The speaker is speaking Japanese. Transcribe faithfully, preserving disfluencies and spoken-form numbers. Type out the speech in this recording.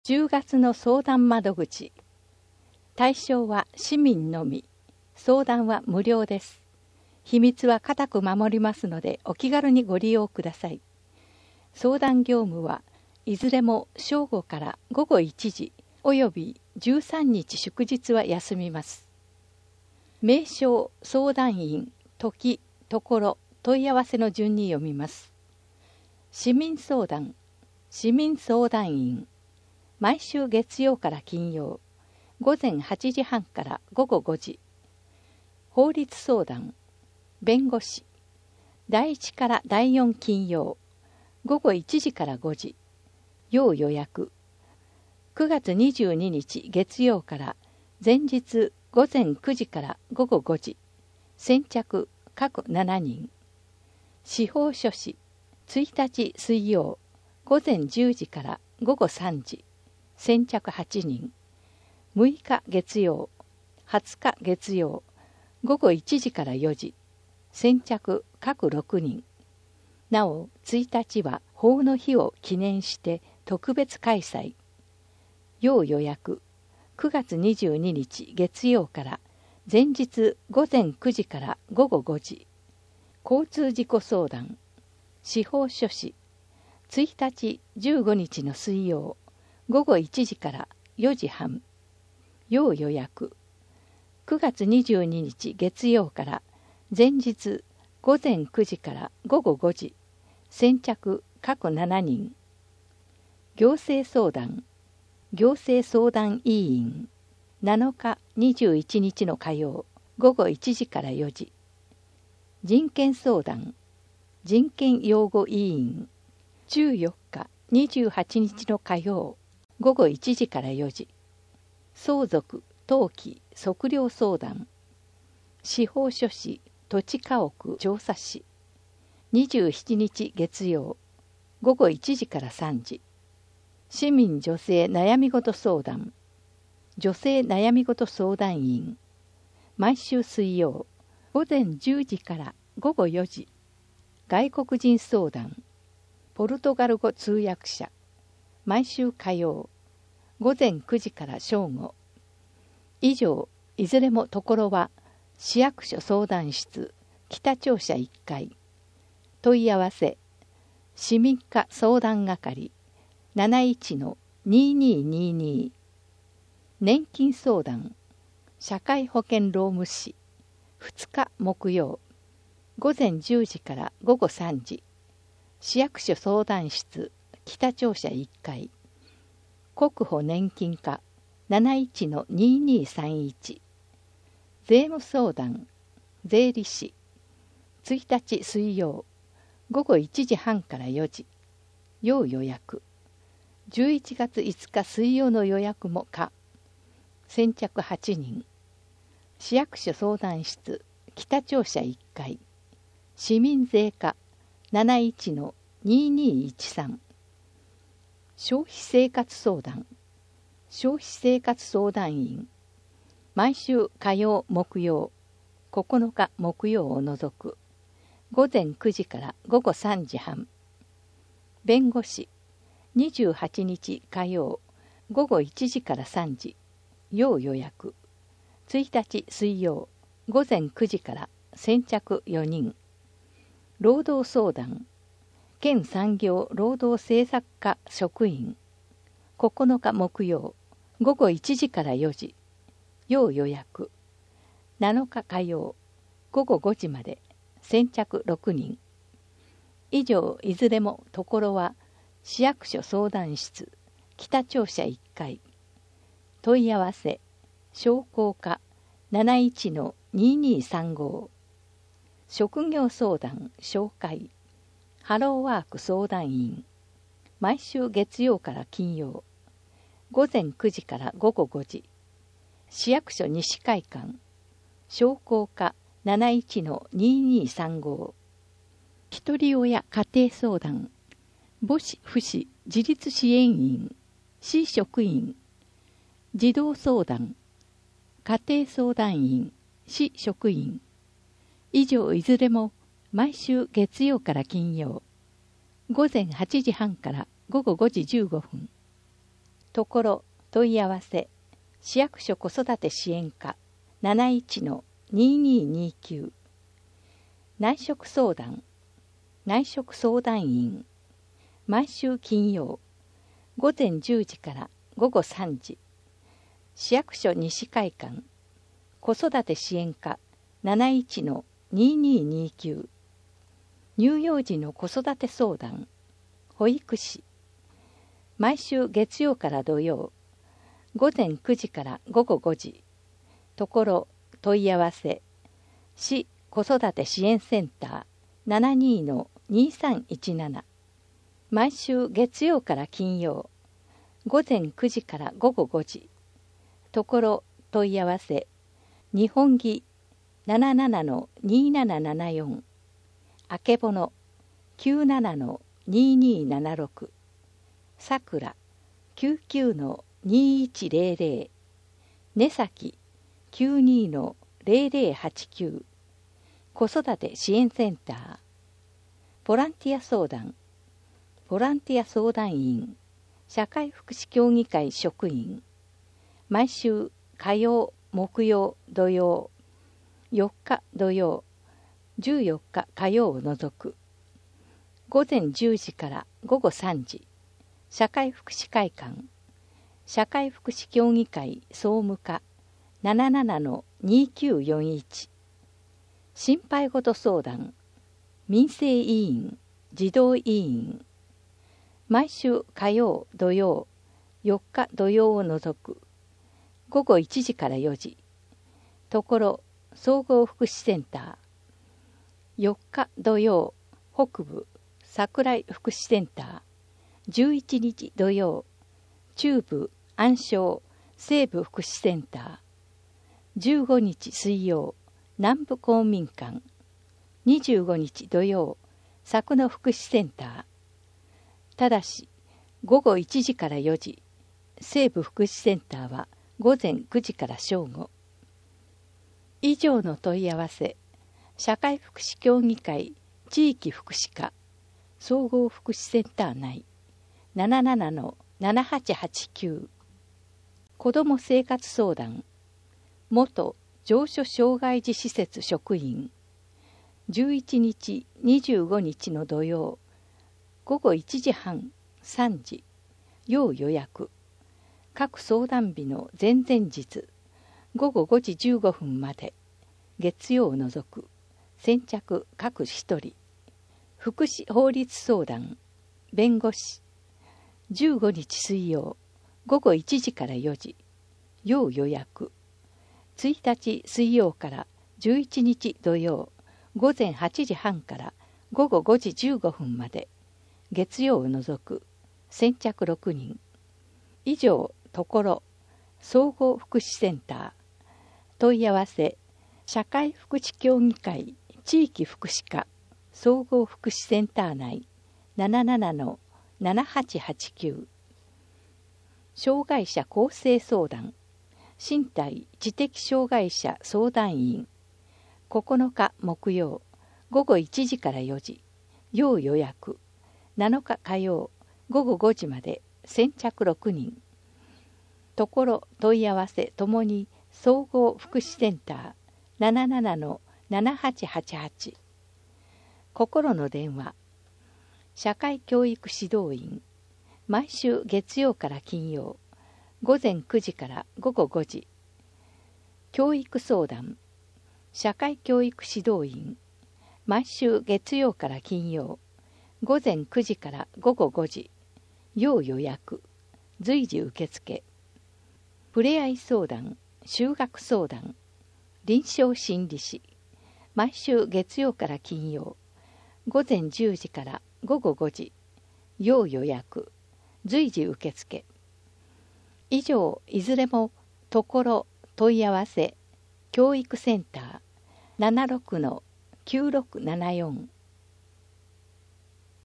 じゅうがつの相談窓口。対象は市民のみ。相談は無料です。秘密は固く守りますのでお気軽にご利用ください。相談業務はいずれも正午からごごいちじおよびじゅうさんにち祝日は休みます。名称、相談員、時、ところ、問い合わせの順に読みます。市民相談、市民相談員。毎週月曜から金曜、ごぜんはちじはんからごごごじ。法律相談、弁護士、だいいちからだいよん金曜、ごごいちじからごじ。要予約。くがつにじゅうににち月曜から前日ごぜんくじからごごごじ。先着各しちにん。司法書士、ついたち水曜、ごぜんじゅうじからごごさんじ。先着はちにん。むいか月曜、はつか月曜、ごごいちじからよじ。先着各ろくにん。なお、ついたちは法の日を記念して特別開催。要予約。くがつにじゅうににち月曜から前日ごぜんくじからごごごじ。交通事故相談。司法書士。ついたちじゅうごにちの水曜、ごごいちじからよじはん。要予約。くがつにじゅうににち月曜から前日ごぜんくじからごごごじ。先着各しちにん。行政相談。行政相談委員。なのかにじゅういちにちの火曜、ごごいちじからよじ。人権相談。人権擁護委員。じゅうよっかにじゅうはちにちの火曜、ごごいちじからよじ。相続、登記、測量相談。司法書士、土地家屋調査士。にじゅうしちにち月曜、ごごいちじからさんじ。市民女性悩み事相談。女性悩み事相談員。毎週水曜、ごぜんじゅうじからごごよじ。外国人相談。ポルトガル語通訳者。毎週火曜、ごぜんくじから正午。以上、いずれもところは市役所相談室北庁舎いっかい。問い合わせ、市民課相談係 なないちのにーにーにーにー。年金相談、社会保険労務士、ふつか木曜、ごぜんじゅうじからごごさんじ。市役所相談室北庁舎いっかい。国保年金課 なないちのにーにーさんいち。税務相談、税理士、ついたち水曜、ごごいちじはんからよじ。要予約。じゅういちがついつか水曜の予約も可。先着はちにん。市役所相談室北庁舎いっかい。市民税課 なないちのにーにーいちさん。消費生活相談。消費生活相談員。毎週火曜木曜、ここのか木曜を除く。ごぜんくじからごごさんじはん。弁護士。にじゅうはちにち火曜、ごごいちじからさんじ。要予約。ついたち水曜、ごぜんくじから先着よにん。労働相談。県産業労働政策課職員。ここのか木曜、ごごいちじからよじ。要予約。なのか火曜、ごごごじまで。先着ろくにん。以上、いずれもところは市役所相談室北庁舎いっかい。問い合わせ、商工課 なないちのにーにーさんご。職業相談紹介。ハローワーク相談員。毎週月曜から金曜、ごぜんくじからごごごじ。市役所西会館。商工課 なないちのにーにーさんご。ひとり親家庭相談。母子父子自立支援員。市職員。児童相談。家庭相談員。市職員。以上いずれも毎週月曜から金曜、ごぜんはちじはんからごごごじじゅうごふん。 ところ問い合わせ市役所子育て支援課 ななじゅうのにじゅうににじゅうきゅう 内職相談内職相談員毎週金曜ごぜんじゅうじからごごさんじ市役所西会館子育て支援課 ななじゅういちのにじゅうににじゅうきゅう 乳幼児の子育て相談保育士毎週月曜から土曜ごぜんくじからごごごじところ問い合わせ市子育て支援センター ななじゅうにのにさんいちなな 毎週月曜から金曜ごぜんくじからごごごじところ問い合わせ日本木 ななじゅうななのにーななななよん あけぼの きゅうじゅうななのにーにーななろく さくら きゅうきゅうのにーいちぜろぜろ ねさき きゅうにのぜろぜろはちきゅう 子育て支援センターボランティア相談ボランティア相談員社会福祉協議会職員毎週火曜木曜土曜よっか土曜じゅうよっか火曜を除くごぜんじゅうじからごごさんじ社会福祉会館社会福祉協議会総務課 ななじゅうななのにきゅうよんいち 心配事相談民生委員児童委員毎週火曜土曜よっか土曜を除くごごいちじからよじところ総合福祉センターよっか土曜北部桜井福祉センターじゅういちにち土曜中部安昌西部福祉センターじゅうごにち水曜南部公民館にじゅうごにち土曜佐久野福祉センターただしごごいちじからよじ西部福祉センターはごぜんくじから正午以上の問い合わせ社会福祉協議会地域福祉課総合福祉センター内 ななじゅうななのななはちはちきゅう 子ども生活相談元上所障害児施設職員じゅういちにちにじゅうごにちの土曜ごごいちじはんさんじ要予約各相談日の前々日ごごごじじゅうごふんまで月曜を除く先着各一人福祉法律相談弁護士じゅうごにち水曜ごごいちじからよじ要予約ついたち水曜からじゅういちにち土曜ごぜんはちじはんからごごごじじゅうごふんまで月曜を除く先着ろくにん以上ところ総合福祉センター問い合わせ社会福祉協議会地域福祉課総合福祉センター内 ななじゅうななのななはちはちきゅう 障害者更生相談身体知的障害者相談員ここのか木曜ごごいちじからよじ要予約なのか火曜ごごごじまで先着ろくにんところ問い合わせともに総合福祉センター ななじゅうななのななはちはちはち 心の電話社会教育指導員毎週月曜から金曜ごぜんくじからごごごじ教育相談社会教育指導員毎週月曜から金曜ごぜんくじからごごごじ要予約随時受付ふれあい相談就学相談臨床心理士毎週月曜から金曜ごぜんじゅうじからごごごじ要予約随時受付以上いずれもところ問い合わせ教育センター ななじゅうろくのきゅうろくななよん